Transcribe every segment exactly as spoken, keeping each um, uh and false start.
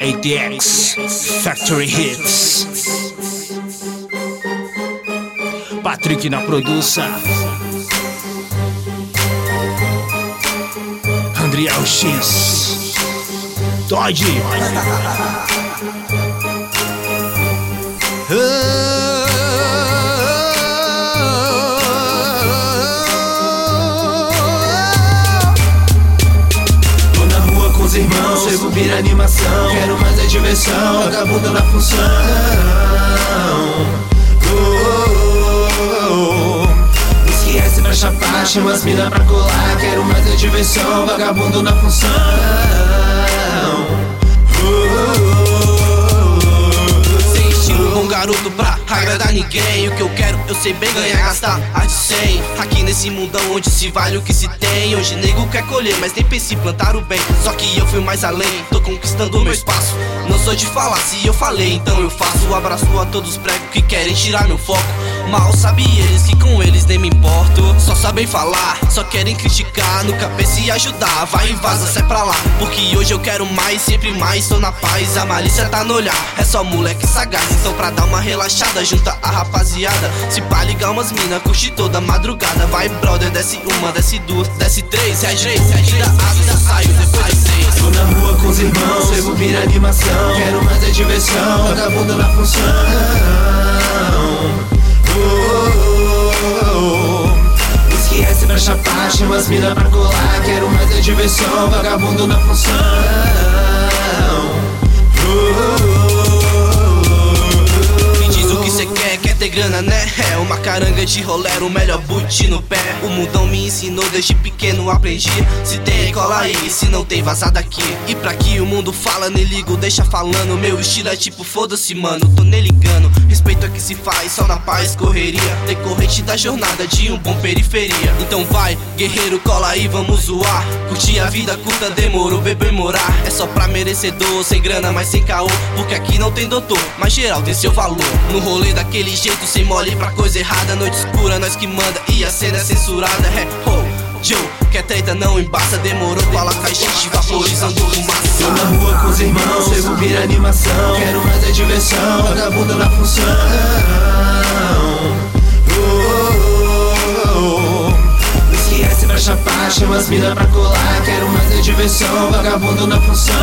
A T X Factory Hits. Patrick na produção. Andriel X. Dodge. Irmãos, eu vou vir animação. Quero mais é diversão, vagabundo na função. oh, oh, oh. Esquece pra chapar, chama as mina pra colar. Quero mais é diversão, vagabundo na função. Sem estilo, bom garoto pra agradar ninguém. O que eu quero, eu sei bem ganhar, gastar a de cem. Aqui nesse mundão onde se vale o que se tem. Hoje nego quer colher, mas nem pense em plantar o bem. Só que eu fui mais além, tô conquistando o meu espaço. Não sou de falar, se eu falei, então eu faço. Um abraço a todos os pregos que querem tirar meu foco. Mal sabe eles que com eles nem me importo. Só sabem falar, só querem criticar. Nunca pense em ajudar, vai e vaza, sai pra lá. Porque hoje eu quero mais, sempre mais, tô na paz. A malícia tá no olhar, é só moleque sagaz. Então pra dar uma relaxada, junta a rapaziada. Se pá ligar umas mina, curte toda madrugada. Vai brother, desce uma, desce duas, desce três. Se ajeita, se ajeita, asa, saio depois de seis. Tô na rua com os irmãos, eu vou vir animação. Quero mais é diversão, vagabundo na função. oh, oh, oh. Esquece pra chapar, chama as mina pra colar. Quero mais é diversão, vagabundo na função. oh, oh, Quer ter grana, né? É uma caranga de rolero, o melhor boot no pé. O mundão me ensinou, desde pequeno aprendi. Se tem, cola aí, se não tem, vaza daqui. E pra que o mundo fala, nem ligo, deixa falando. Meu estilo é tipo, foda-se mano, tô nem ligando. Respeito é que se faz, só na paz, correria. Decorrente da jornada de um bom periferia. Então vai, guerreiro, cola aí, vamos zoar. Curtir a vida curta, demorou, beber morar. É só pra merecedor, sem grana, mas sem caô. Porque aqui não tem doutor, mas geral tem seu valor. No rolê daquele jeito, sem mole pra coisa errada. Noite escura, nós que manda e a cena é censurada. É, oh, Joe, quer treta não embaça. Demorou, fala com a gente, vaporizando fumaça. Tô na rua com os irmãos, eu vou vir animação. Quero mais é diversão, vagabundo na função. oh, oh, oh. Esquece pra chapar, chama as mina pra colar. Quero mais é diversão, vagabundo na função.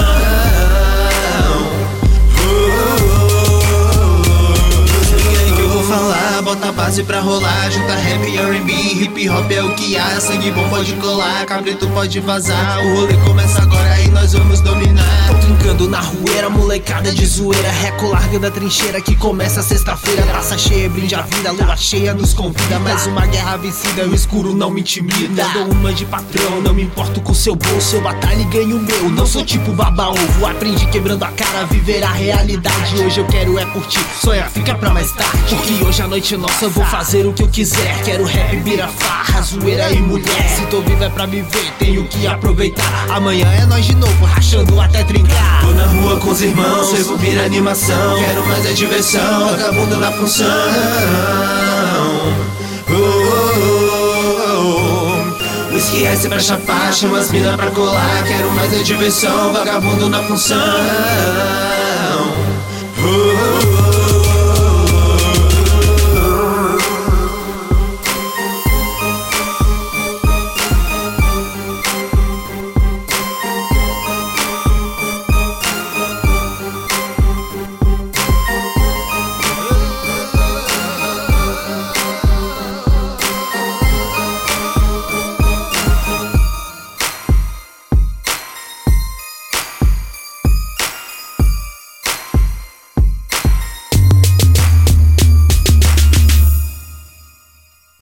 Falar, bota a base pra rolar. Junta rap e R and B, hip hop é o que há. Sangue bom pode colar, cabrito pode vazar. O rolê começa agora e nós vamos dominar. Tô trincando na rueira, molecada de zoeira. Reco larga da trincheira que começa sexta-feira. Taça cheia, brinde a vida, lua cheia nos convida. Mais uma guerra vencida, o escuro não me intimida. Dou uma de patrão, não me importo com seu bolso. Eu batalho e ganho o meu, não sou tipo baba-ovo. Aprendi quebrando a cara, viver a realidade. Hoje eu quero é curtir, sonhar fica pra mais tarde. Porque hoje a noite é nossa, eu vou fazer o que eu quiser. Quero rap, bira, farra, zoeira e mulher. Se tô vivo é pra me ver, tenho que aproveitar. Amanhã é nós de novo, rachando até trincar. Tô na rua com os irmãos, eu vou vir animação. Quero mais é diversão, vagabundo na função. oh, oh, oh, oh. Esquece pra chapar, chama as mina pra colar. Quero mais é diversão, vagabundo na função. oh, oh, oh.